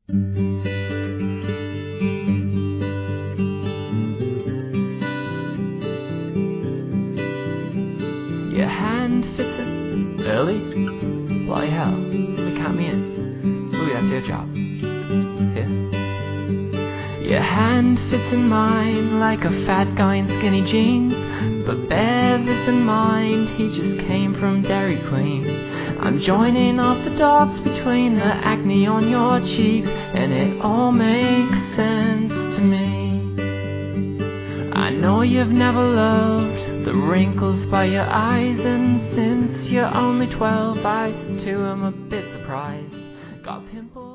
Your hand fits it early? Bloody hell, somebody count me in. Louis, that's your job. Here. Your hand fits in mine like a fat guy in skinny jeans. But bear this in mind, he just came from Dairy Queen. I'm joining up the dots between the acne on your cheeks, and it all makes sense to me. I know you've never loved the wrinkles by your eyes, and since you're only 12, I too am a bit surprised. Got pimples